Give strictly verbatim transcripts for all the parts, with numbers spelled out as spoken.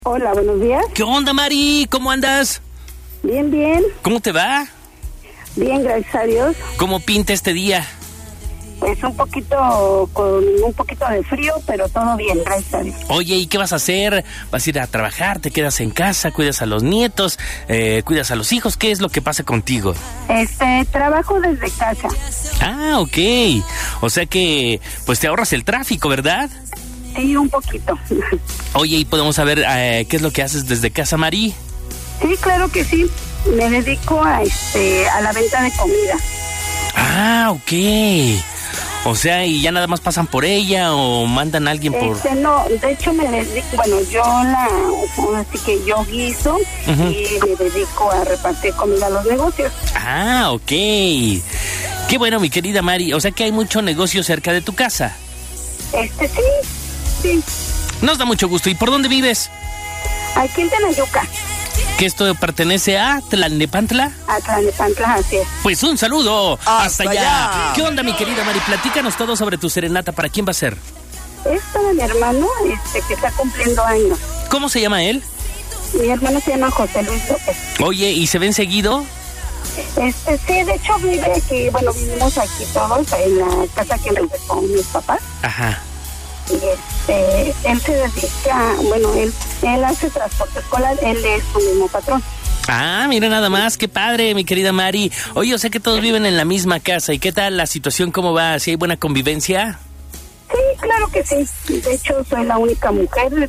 Hola, buenos días. ¿Qué onda, Mari? ¿Cómo andas? Bien, bien. ¿Cómo te va? Bien, gracias a Dios. ¿Cómo pinta este día? Pues un poquito, con un poquito de frío, pero todo bien, gracias a Dios. Oye, ¿y qué vas a hacer? ¿Vas a ir a trabajar? ¿Te quedas en casa? ¿Cuidas a los nietos? Eh, ¿Cuidas a los hijos? ¿Qué es lo que pasa contigo? Este, trabajo desde casa. Ah, ok. O sea que, pues te ahorras el tráfico, ¿verdad? Sí, un poquito. Oye, ¿y podemos saber eh, qué es lo que haces desde casa, Mari? Sí, claro que sí. Me dedico a este a la venta de comida. Ah, ok. O sea, ¿y ya nada más pasan por ella o mandan a alguien por...? Este, no, de hecho me dedico, bueno, yo la, así que yo guiso uh-huh. y me dedico a repartir comida a los negocios. Ah, ok. Qué bueno, mi querida Mari. O sea que hay mucho negocio cerca de tu casa. Este, sí. Sí. Nos da mucho gusto. ¿Y por dónde vives? Aquí en Tenayuca. ¿Que esto pertenece a Tlalnepantla? A Tlalnepantla, así es. Pues un saludo hasta, hasta allá. allá. ¿Qué onda, mi querida Mari? Platícanos todo sobre tu serenata. ¿Para quién va a ser? Es para mi hermano, este, que está cumpliendo años. ¿Cómo se llama él? Mi hermano se llama José Luis López. Oye, ¿y se ven seguido? Este, sí, de hecho vive aquí, bueno, vivimos aquí todos en la casa que renté con mis papás. Ajá. Y este, él se dedica, bueno, él, él hace transporte escolar, él es su mismo patrón. Ah, mira nada más, qué padre, mi querida Mari. Oye, o sea que todos viven en la misma casa. ¿Y qué tal la situación? ¿Cómo va? ¿Si hay buena convivencia? Sí, claro que sí. De hecho, soy la única mujer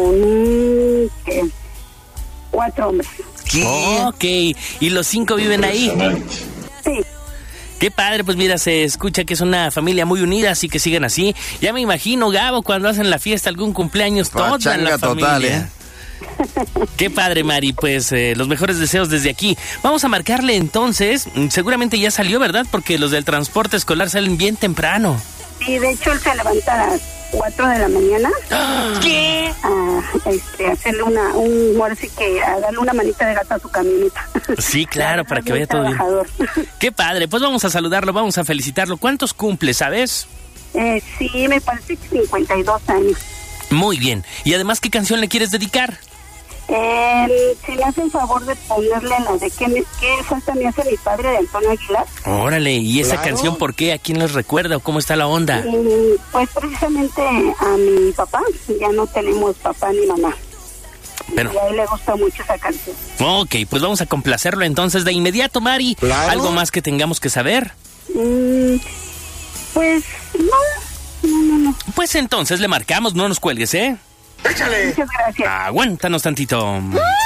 con ¿qué? cuatro hombres. ¿Qué? Ok, ¿y los cinco viven ahí? Sí. Qué padre, pues mira, se escucha que es una familia muy unida, así que sigan así. Ya me imagino, Gabo, cuando hacen la fiesta, algún cumpleaños, toda la familia. Total, ¿eh? Qué padre, Mari, pues eh, los mejores deseos desde aquí. Vamos a marcarle entonces, seguramente ya salió, ¿verdad? Porque los del transporte escolar salen bien temprano. Sí, de hecho él se levanta a las cuatro de la mañana. ¿Qué? A este, hacerle una, un, ahora sí que a darle una manita de gato a su camioneta. Sí, claro, para que vaya todo bien. Qué padre, pues vamos a saludarlo, vamos a felicitarlo. ¿Cuántos cumple, sabes? Eh, sí, me parece que cincuenta y dos años. Muy bien. Y además, ¿qué canción le quieres dedicar? Eh, si le hacen favor de ponerle la de ¿Qué, me, qué falta me hace mi padre, de Antonio Aguilar? Órale, ¿y esa claro. canción por qué? ¿A quién les recuerda o cómo está la onda? Y, pues precisamente a mi papá, ya no tenemos papá ni mamá. Pero... y a él le gusta mucho esa canción. Ok, pues vamos a complacerlo entonces de inmediato, Mari. Claro. ¿Algo más que tengamos que saber? Mm, pues no, no, no, no. Pues entonces le marcamos, no nos cuelgues, ¿eh? ¡Échale! Muchas gracias. Aguántanos tantito.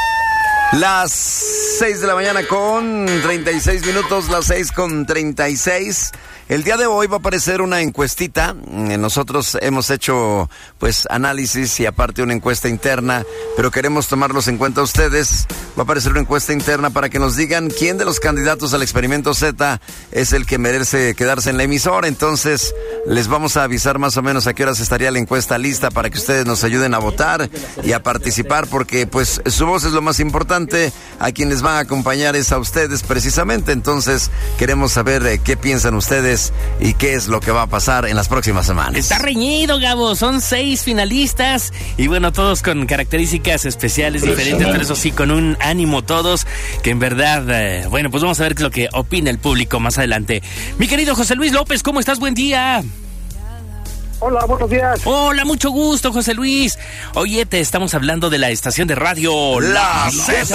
Las seis de la mañana con treinta y seis minutos, las seis con treinta y seis. El día de hoy va a aparecer una encuestita. Nosotros hemos hecho pues análisis y aparte una encuesta interna, pero queremos tomarlos en cuenta ustedes. Va a aparecer una encuesta interna para que nos digan quién de los candidatos al experimento Z es el que merece quedarse en la emisora. Entonces les vamos a avisar más o menos a qué horas estaría la encuesta lista para que ustedes nos ayuden a votar y a participar, porque pues su voz es lo más importante. A quien les va a acompañar es a ustedes precisamente. Entonces queremos saber eh, qué piensan ustedes y qué es lo que va a pasar en las próximas semanas. Está reñido, Gabo, son seis finalistas y bueno, todos con características especiales, diferentes, pero eso sí, con un ánimo todos, que en verdad, eh, bueno, pues vamos a ver qué es lo que opina el público más adelante. Mi querido José Luis López, ¿cómo estás? Buen día. Hola, buenos días. Hola, mucho gusto, José Luis. Oye, te estamos hablando de la estación de radio La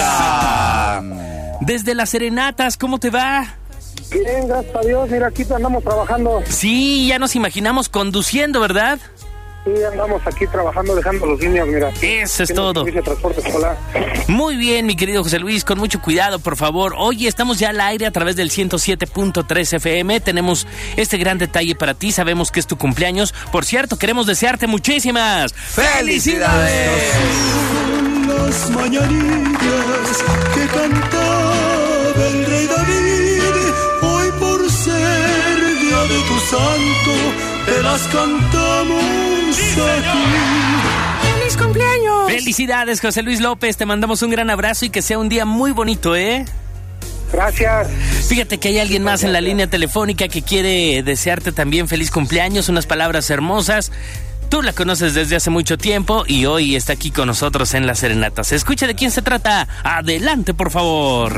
Z. Desde las Serenatas, ¿cómo te va? Bien, gracias a Dios. Mira, aquí andamos trabajando. Sí, ya nos imaginamos conduciendo, ¿verdad? Sí, andamos aquí trabajando, dejando los niños, mira. Eso es todo. De transporte escolar. Muy bien, mi querido José Luis, con mucho cuidado, por favor. Oye, estamos ya al aire a través del ciento siete punto tres F M. Tenemos este gran detalle para ti. Sabemos que es tu cumpleaños. Por cierto, queremos desearte muchísimas ¡felicidades! Son las mañanitas que cantaba el rey David. Hoy por ser día de tu santo, te las cantamos aquí. ¡Feliz cumpleaños! ¡Felicidades, José Luis López! Te mandamos un gran abrazo y que sea un día muy bonito, ¿eh? Gracias. Fíjate que hay alguien más en la línea telefónica que quiere desearte también feliz cumpleaños, unas palabras hermosas. Tú la conoces desde hace mucho tiempo y hoy está aquí con nosotros en la serenata. ¿Se escucha de quién se trata? Adelante, por favor.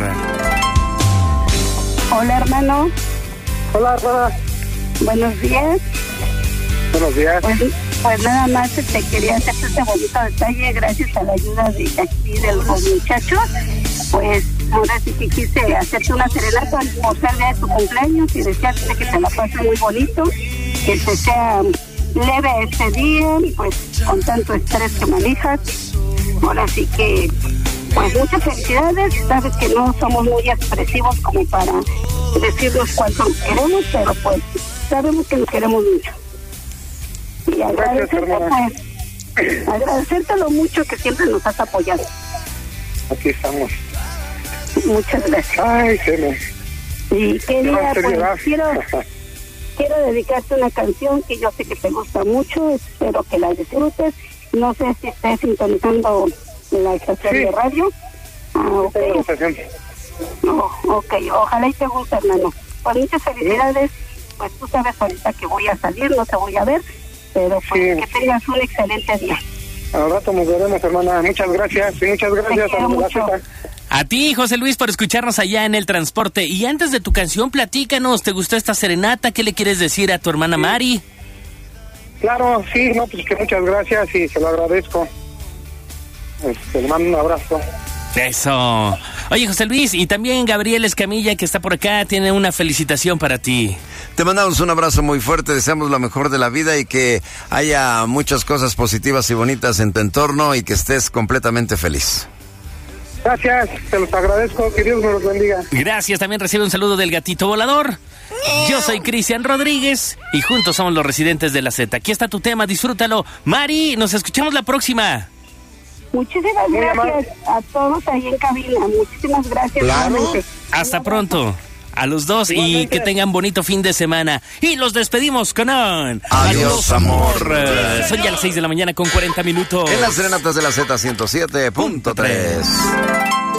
Hola, hermano. Hola, hola. Buenos días. Buenos días. Pues, pues nada más te quería hacer este bonito detalle gracias a la ayuda de aquí de los muchachos. Pues ahora sí que quise hacerte una serenata por ser día de tu cumpleaños y desearte que te la pases muy bonito, que te sea leve este día, pues con tanto estrés que manejas. Ahora sí que pues muchas felicidades. Sabes que no somos muy expresivos como para decirnos cuánto nos queremos, pero pues sabemos que nos queremos mucho. Y agradecerte, pues, agradecerte lo mucho que siempre nos has apoyado. Aquí estamos. Muchas gracias. Ay, se me... Y quería, pues, llorar. quiero, quiero dedicarte una canción que yo sé que te gusta mucho, espero que la disfrutes. No sé si estés sintonizando la estación Sí. de radio. Ah, ok. Tengo la estación. No, ok, ojalá y te guste, hermano. Pues muchas felicidades. Pues tú sabes ahorita que voy a salir, no te voy a ver, pero pues Sí. que tengas un excelente día. Al rato nos veremos, hermana. Muchas gracias. Y muchas gracias quiero a la mucho. cita. A ti, José Luis, por escucharnos allá en el transporte. Y antes de tu canción, platícanos, ¿te gustó esta serenata? ¿Qué le quieres decir a tu hermana Mari? Claro, sí, no, pues que muchas gracias y se lo agradezco. Este, le mando un abrazo. Eso. Oye, José Luis, y también Gabriel Escamilla, que está por acá, tiene una felicitación para ti. Te mandamos un abrazo muy fuerte, deseamos lo mejor de la vida y que haya muchas cosas positivas y bonitas en tu entorno y que estés completamente feliz. Gracias, se los agradezco, que Dios me los bendiga. Gracias, también recibe un saludo del gatito volador. Yo soy Cristian Rodríguez y juntos somos los residentes de la Z. Aquí está tu tema, disfrútalo. Mari, nos escuchamos la próxima. Muchísimas Muy gracias a todos ahí en cabina. Muchísimas gracias. Claro. Hasta pronto. A los dos y Igualmente. que tengan bonito fin de semana. Y los despedimos con un... Adiós, amor. Eh, Son ya las seis de la mañana con cuarenta minutos. En las serenatas de la Z ciento siete punto tres.